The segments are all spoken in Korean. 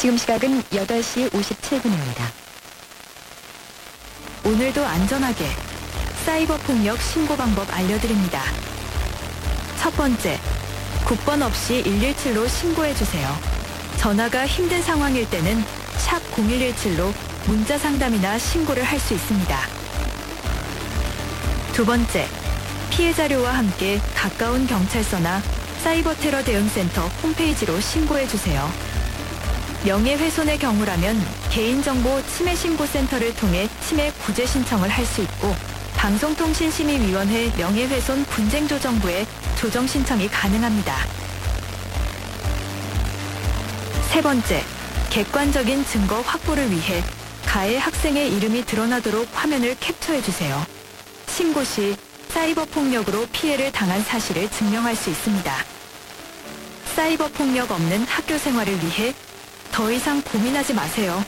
지금 시각은 8시 57분입니다. 오늘도 안전하게 사이버 폭력 신고 방법 알려드립니다. 첫 번째, 국번 없이 117로 신고해주세요. 전화가 힘든 상황일 때는 샵 0117로 문자 상담이나 신고를 할 수 있습니다. 두 번째, 피해 자료와 함께 가까운 경찰서나 사이버 테러 대응센터 홈페이지로 신고해주세요. 명예훼손의 경우라면 개인정보 침해신고센터를 통해 침해 구제 신청을 할 수 있고 방송통신심의위원회 명예훼손 분쟁조정부에 조정 신청이 가능합니다. 세 번째, 객관적인 증거 확보를 위해 가해 학생의 이름이 드러나도록 화면을 캡처해주세요. 신고 시 사이버 폭력으로 피해를 당한 사실을 증명할 수 있습니다. 사이버 폭력 없는 학교 생활을 위해 더 이상 고민하지 마세요.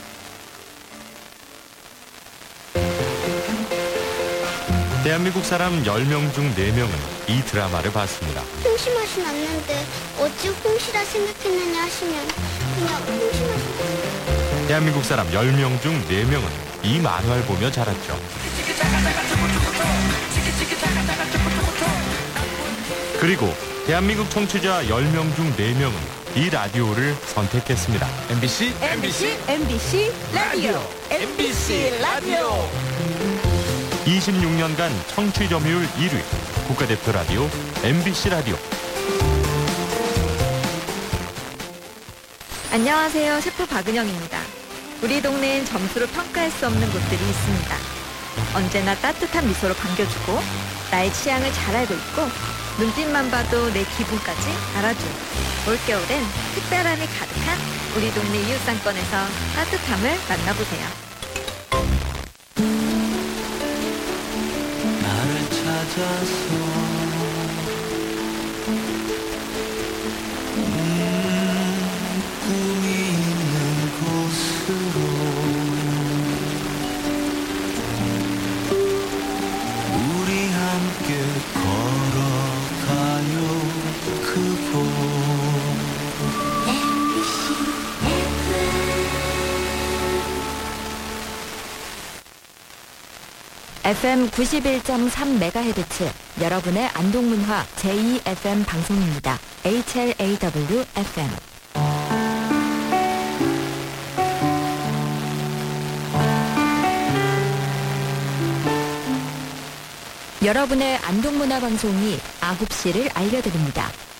대한민국 사람 10명 중 4명은 이 드라마를 봤습니다. 홍시 맛이 났는데 어찌 홍시라 생각했느냐 하시면 그냥 홍시 맛이 대한민국 사람 10명 중 4명은 이 만화를 보며 자랐죠. 그리고 대한민국 청취자 10명 중 4명은 이 라디오를 선택했습니다. MBC 라디오. MBC 라디오 26년간 청취점유율 1위 국가대표 라디오 MBC 라디오. 안녕하세요. 셰프 박은영입니다. 우리 동네엔 점수로 평가할 수 없는 곳들이 있습니다. 언제나 따뜻한 미소로 반겨주고 나의 취향을 잘 알고 있고 눈빛만 봐도 내 기분까지 알아주고 올겨울엔 특별함이 가득한 우리 동네 이웃상권에서 따뜻함을 만나보세요. 나를 찾아서 꿈이 있는 곳으로 우리 함께 걸어가요 그곳 FM 91.3MHz 여러분의 안동문화 제2FM 방송입니다. HLAW FM. 여러분의 안동문화 방송이 9시를 알려드립니다.